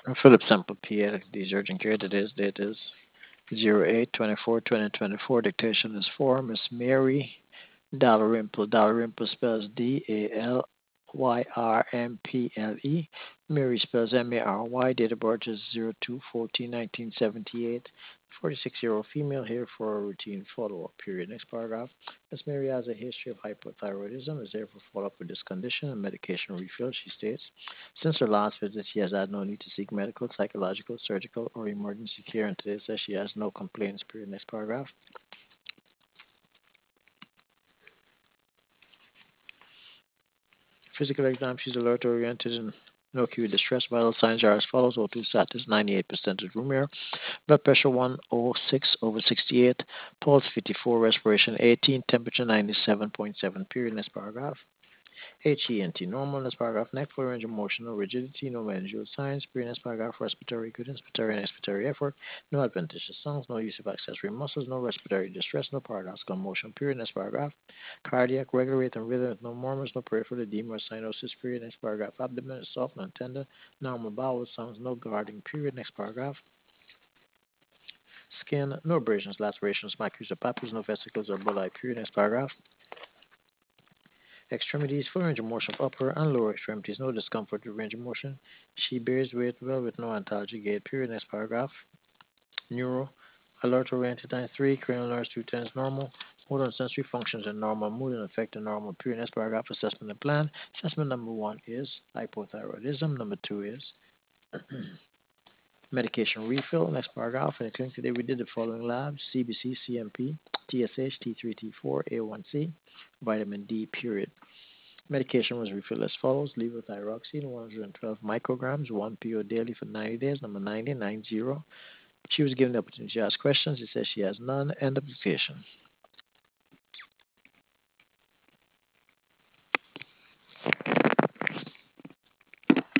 Philip Sample PA, these urgent care. Today's date is 08/24/2024. Dictation is for Miss Mary Dalrymple. Dalrymple spells Dalrymple. Mary spells Mary. Date of birth is 02/14/1978. 46-year-old female here for a routine follow-up period. Next paragraph. Miss Mary has a history of hypothyroidism, is therefore follow-up with this condition and medication refill, she states. Since her last visit, she has had no need to seek medical, psychological, surgical, or emergency care, and today says she has no complaints. Period. Next paragraph. Physical exam, she's alert oriented and no acute distress. Vital signs are as follows: O2 status 98% of room air, blood pressure 106/68, pulse 54, respiration 18, temperature 97.7. Period. Next paragraph. HENT normal. Next paragraph. Neck full range of motion, no rigidity, no meningeal signs. Period. Next paragraph. Respiratory good, inspiratory and expiratory effort, no adventitious songs, no use of accessory muscles, no respiratory distress, no paradoxical motion. Period. Next paragraph. Cardiac regular rate and rhythm with no murmurs, no peripheral edema or cyanosis. Period. Next paragraph. Abdomen is soft and tender, normal bowel sounds, no guarding. Period. Next paragraph. Skin, no abrasions, lacerations, macules or papules, no vesicles or bulli. Period. Next paragraph. Extremities, full range of motion of upper and lower extremities, no discomfort with range of motion. She bears weight well with no antalgic gait. Period. Next paragraph. Neuro, alert oriented times 3, cranial nerves 2 times normal. Motor and sensory functions are normal, mood and affect are normal. Period. Next paragraph. Assessment and plan. Assessment number 1 is hypothyroidism. Number 2 is medication refill. Next paragraph. In the clinic today, we did the following labs: CBC, CMP, TSH, T3, T4, A1C, vitamin D. Period. Medication was refilled as follows: levothyroxine, 112 micrograms, 1 PO daily for 90 days. Number 90. She was given the opportunity to ask questions. It says she has none. End of dictation.